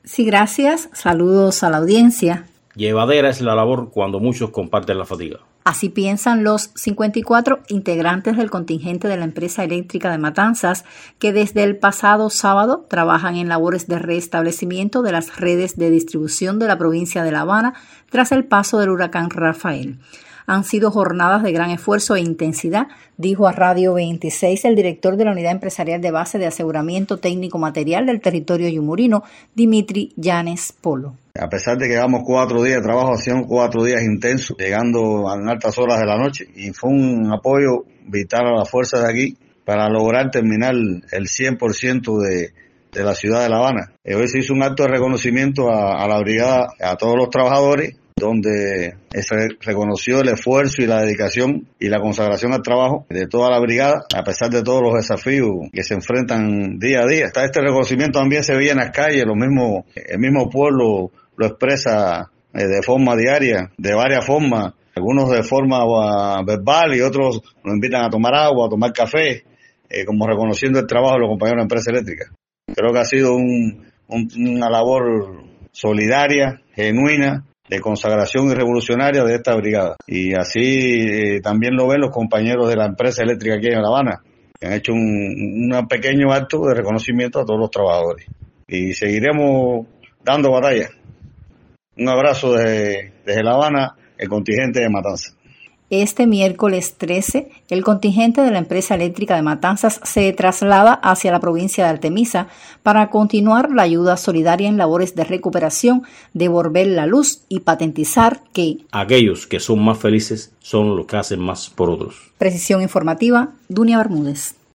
Sí, gracias. Saludos a la audiencia. Llevadera es la labor cuando muchos comparten la fatiga. Así piensan los 54 integrantes del contingente de la empresa eléctrica de Matanzas que desde el pasado sábado trabajan en labores de restablecimiento de las redes de distribución de la provincia de La Habana tras el paso del huracán Rafael. Han sido jornadas de gran esfuerzo e intensidad, dijo a Radio 26 el director de la Unidad Empresarial de Base de Aseguramiento Técnico Material del territorio yumurino, Dimitri Llanes Polo. A pesar de que llevamos 4 días de trabajo, han sido 4 días intensos, llegando a altas horas de la noche, y fue un apoyo vital a las fuerzas de aquí para lograr terminar el 100% de la ciudad de La Habana. Hoy se hizo un acto de reconocimiento a la brigada, a todos los trabajadores, donde se reconoció el esfuerzo y la dedicación y la consagración al trabajo de toda la brigada, a pesar de todos los desafíos que se enfrentan día a día. Este reconocimiento también se veía en las calles, el mismo pueblo lo expresa de forma diaria, de varias formas, algunos de forma verbal y otros nos invitan a tomar agua, a tomar café, como reconociendo el trabajo de los compañeros de la empresa eléctrica. Creo que ha sido una labor solidaria, genuina, de consagración y revolucionaria de esta brigada. Y así también lo ven los compañeros de la empresa eléctrica aquí en La Habana, que han hecho un pequeño acto de reconocimiento a todos los trabajadores. Y seguiremos dando batalla. Un abrazo desde La Habana, el contingente de Matanzas. Este miércoles 13, el contingente de la empresa eléctrica de Matanzas se traslada hacia la provincia de Artemisa para continuar la ayuda solidaria en labores de recuperación, devolver la luz y patentizar que aquellos que son más felices son los que hacen más por otros. Precisión informativa, Dunia Bermúdez.